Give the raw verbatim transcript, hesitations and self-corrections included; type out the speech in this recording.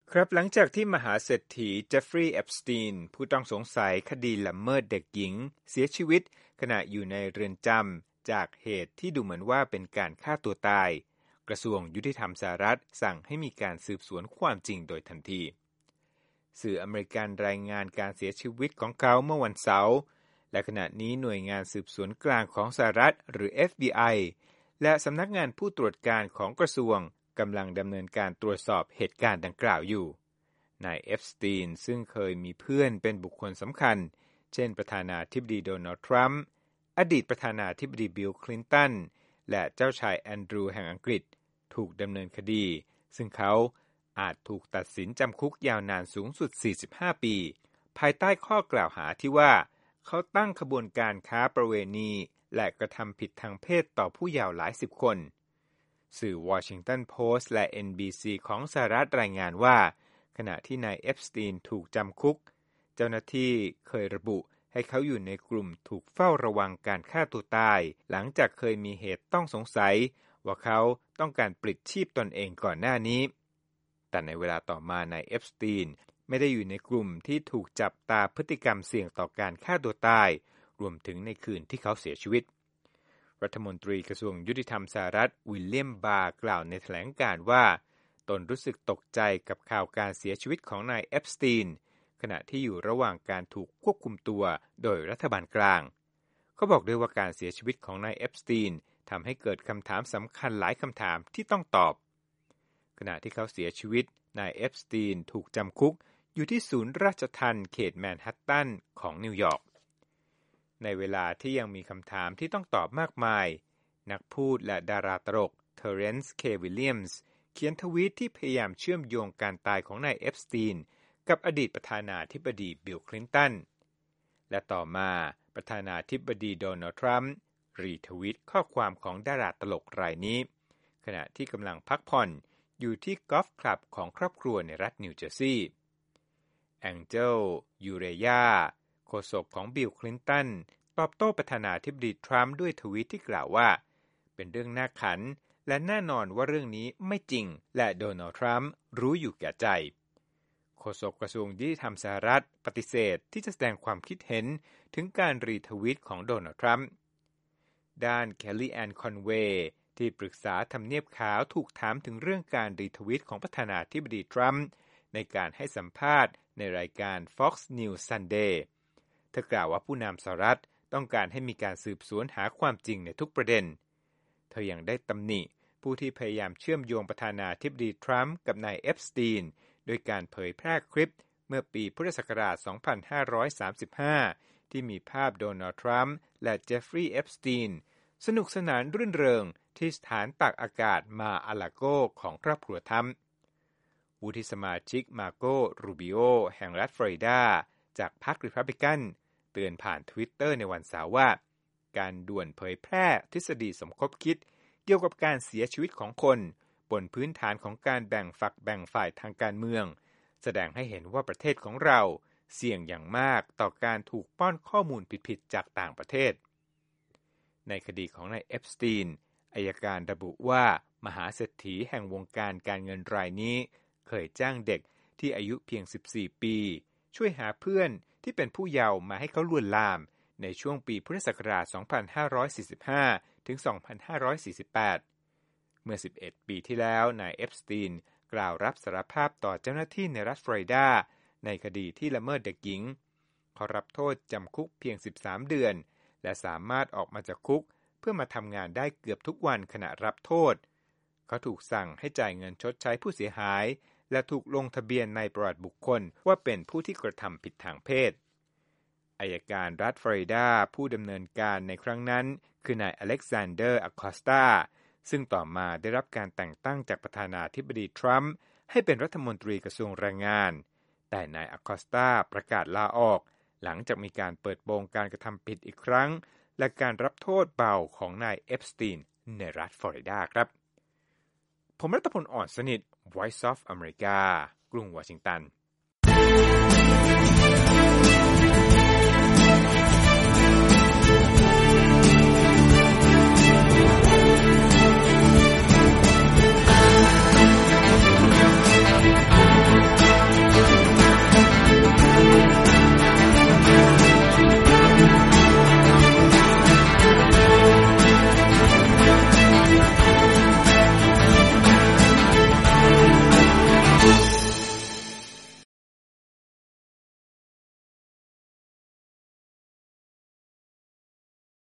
ครับหลังจากที่มหาเศรษฐีเจฟฟรีย์ เอปสตีนผู้ต้องสงสัยคดีละเมิดเด็กหญิงเสียชีวิตขณะอยู่ในเรือนจำจากเหตุที่ดูเหมือนว่าเป็นการฆ่าตัวตายกระทรวงยุติธรรมสหรัฐสั่งให้มีการสืบสวนความจริงโดยทันทีสื่ออเมริกันรายงานการเสียชีวิตของเขาเมื่อวันเสาร์และขณะนี้หน่วยงานสืบสวนกลางของสหรัฐหรือ เอฟ บี ไอ และสำนักงานผู้ตรวจการของกระทรวงกำลังดำเนินการตรวจสอบเหตุการณ์ดังกล่าวอยู่นายเอปสตีนซึ่งเคยมีเพื่อนเป็นบุคคลสำคัญเช่นประธานาธิบดีโดนัลด์ทรัมป์อดีตประธานาธิบดีบิลคลินตันและเจ้าชายแอนดรูว์แห่งอังกฤษถูกดำเนินคดีซึ่งเขาอาจถูกตัดสินจำคุกยาวนานสูงสุดสี่สิบห้าปีภายใต้ข้อกล่าวหาที่ว่าเขาตั้งขบวนการค้าประเวณีและกระทำผิดทางเพศต่อผู้เยาว์หลายสิบคนสื่อวอชิงตันโพสต์และ เอ็น บี ซี ของสหรัฐรายงานว่าขณะที่นายเอปสตีนถูกจำคุกเจ้าหน้าที่เคยระบุให้เขาอยู่ในกลุ่มถูกเฝ้าระวังการฆ่าตัวตายหลังจากเคยมีเหตุต้องสงสัยว่าเขาต้องการปลิดชีพตนเองก่อนหน้านี้แต่ในเวลาต่อมานายเอปสตีนไม่ได้อยู่ในกลุ่มที่ถูกจับตาพฤติกรรมเสี่ยงต่อการฆ่าตัวตายรวมถึงในคืนที่เขาเสียชีวิตรัฐมนตรีกระทรวงยุติธรรมสหรัฐวิลเลียมบาร์กล่าวในแถลงการณ์ว่าตนรู้สึกตกใจกับข่าวการเสียชีวิตของนายเอปสตีนขณะที่อยู่ระหว่างการถูกควบคุมตัวโดยรัฐบาลกลางเขาบอกด้วยว่าการเสียชีวิตของนายเอปสตีนทำให้เกิดคำถามสำคัญหลายคำถามที่ต้องตอบขณะที่เขาเสียชีวิตนายเอปสตีนถูกจำคุกอยู่ที่ศูนย์ราชทัณฑ์เขตแมนฮัตตันของนิวยอร์กในเวลาที่ยังมีคำถามที่ต้องตอบมากมายนักพูดและดาราตลกเทอเรนซ์ เค วิลเลียมส์เขียนทวีตที่พยายามเชื่อมโยงการตายของนายเอปสตีนกับอดีตประธานาธิบดีบิลคลินตันและต่อมาประธานาธิบดีโดนัลด์ทรัมป์รีทวีตข้อความของดาราตลกรายนี้ขณะที่กำลังพักผ่อนอยู่ที่กอล์ฟคลับของครอบครัวในรัฐนิวเจอร์ซีย์แองเจลยูเรยาโฆษกของบิลคลินตันตอบโต้ประธานาธิบดีทรัมป์ด้วยทวีตที่กล่าวว่าเป็นเรื่องน่าขันและแน่นอนว่าเรื่องนี้ไม่จริงและโดนัลด์ทรัมป์รู้อยู่แก่ใจโฆษกกระทรวงยุติธรรมสหรัฐปฏิเสธที่จะแสดงความคิดเห็นถึงการรีทวีตของโดนัลด์ทรัมป์ด้านแคลลี่แอนคอนเวย์ที่ปรึกษาทำเนียบขาวถูกถามถึงเรื่องการรีทวีตของประธานาธิบดีทรัมป์ในการให้สัมภาษณ์ในรายการ Fox News Sunday เธอกล่าวว่าผู้นำสหรัฐต้องการให้มีการสืบสวนหาความจริงในทุกประเด็นเธอยังได้ตำหนิผู้ที่พยายามเชื่อมโยงประธานาธิบดีทรัมป์กับนายเอปสตีนโดยการเผยแพร่คลิปเมื่อปีพุทธศักราช สองพันห้าร้อยสามสิบห้า ที่มีภาพโดนัลด์ทรัมป์และเจฟฟรีย์ เอปสตีนสนุกสนานรื่นเริงที่สถานตากอากาศมาอาลาโกของครอบครัวทรัมป์วุฒิสมาชิกมาโกรูบิโอแห่งรัฐฟลอริดาจากพรรครีพับลิกันเตือนผ่าน Twitter ในวันเสาร์ว่าการด่วนเผยแพร่ทฤษฎีสมคบคิดเกี่ยวกับการเสียชีวิตของคนบนพื้นฐานของการแบ่งฝักแบ่งฝ่ายทางการเมืองแสดงให้เห็นว่าประเทศของเราเสี่ยงอย่างมากต่อการถูกป้อนข้อมูลผิดๆจากต่างประเทศในคดีของนายเอปสตีนอัยการระบุว่ามหาเศรษฐีแห่งวงการการเงินรายนี้เคยจ้างเด็กที่อายุเพียงสิบสี่ปีช่วยหาเพื่อนที่เป็นผู้เยาว์มาให้เขาลวนลามในช่วงปีพุทธศักราช สองพันห้าร้อยสี่สิบห้า ถึง สองพันห้าร้อยสี่สิบแปด เมื่อ สิบเอ็ด ปีที่แล้วนายเอปสตีนกล่าวรับสารภาพต่อเจ้าหน้าที่ในรัฐฟลอริดาในคดีที่ละเมิดเด็กหญิงเขารับโทษจำคุกเพียงสิบสามเดือนและสามารถออกมาจากคุกเพื่อมาทำงานได้เกือบทุกวันขณะรับโทษเขาถูกสั่งให้จ่ายเงินชดใช้ผู้เสียหายและถูกลงทะเบียนในประวัติบุคคลว่าเป็นผู้ที่กระทำผิดทางเพศอัยการรัฐฟลอริดาผู้ดำเนินการในครั้งนั้นคือนายอเล็กซานเดอร์อะคอสตาซึ่งต่อมาได้รับการแต่งตั้งจากประธานาธิบดีทรัมป์ให้เป็นรัฐมนตรีกระทรวงแรงงานแต่นายอะคอสตาประกาศลาออกหลังจากมีการเปิดโปงการกระทำผิดอีกครั้งและการรับโทษเบาของนายเอปสตีนในรัฐฟลอริดาครับผมรัตพล อ่อนสนิท Voice of America กรุงวอชิงตัน